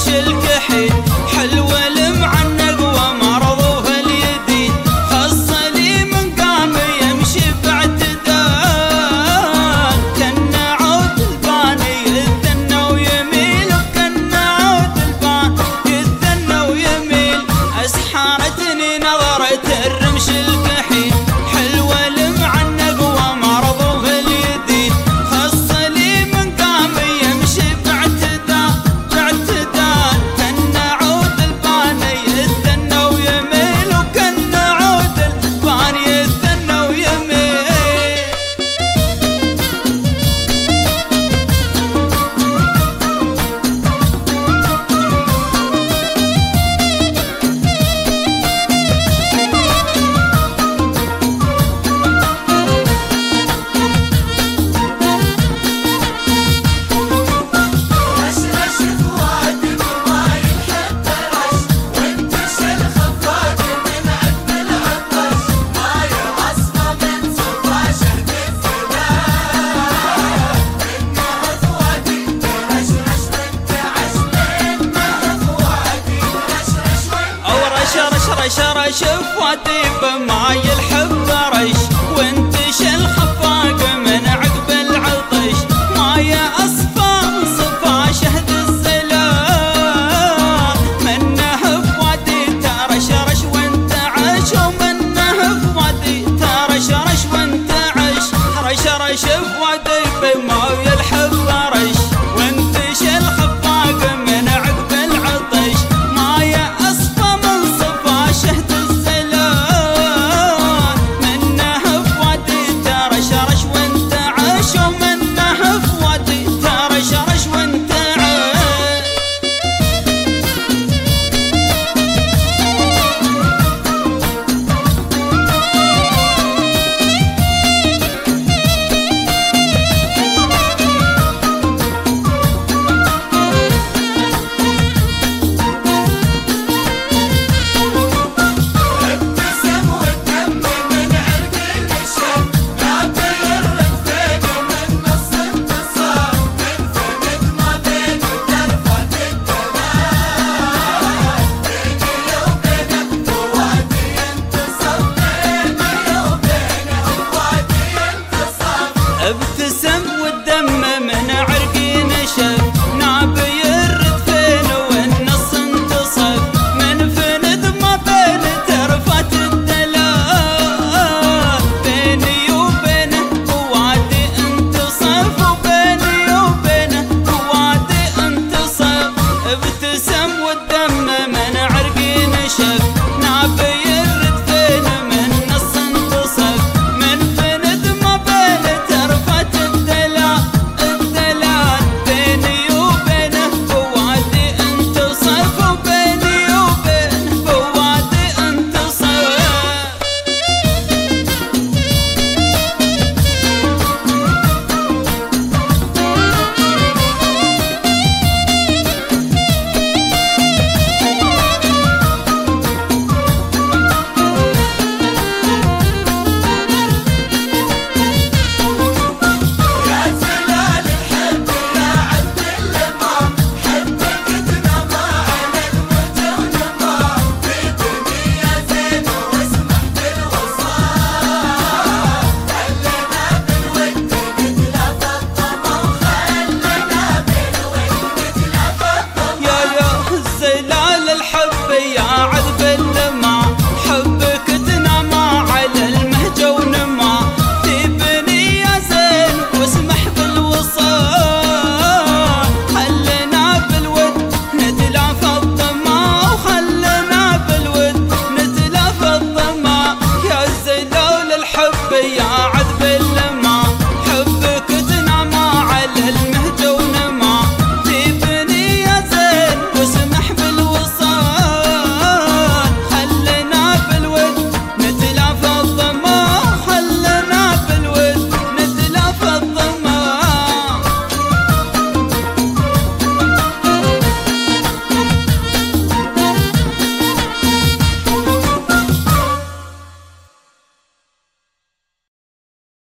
الرمش الكحيل حلو المعنق ومرضوف اليدين خص لي من قام يمشي باعتدال كان عود البان يثنى ويميل وكان عود البان يثنى ويميل أسحرتني نظرة الرمش الكحيل حلو المعنق ومرضوف اليدين خص لي من قام يمشي باعتدال كان عود البان يثنى ويميل وكان عود البان يثنى ويميل رش فؤادي بماي الحب رش وانتش الخفاق من عقب العطش ماي اصفى صفى شهد الزلال منه فؤادي ترش رش وانت عش ومنه فؤادي ترش رش وانت عش رش فؤادي بماي الحب رش وانتش الخفاق من عقب العطش ماي اصفى من صفى شهد الزلال منه فؤادي ترش رش وانت عش ومنه فؤادي ترش رش وانت عش ابتسم والدم من عرقي نشف ناب يرد فين والنص انتصف من فند ما بين ترفات الدلال بيني وبينه وادي انتصف وبيني وبينه وادي انتصف ابتسم والدم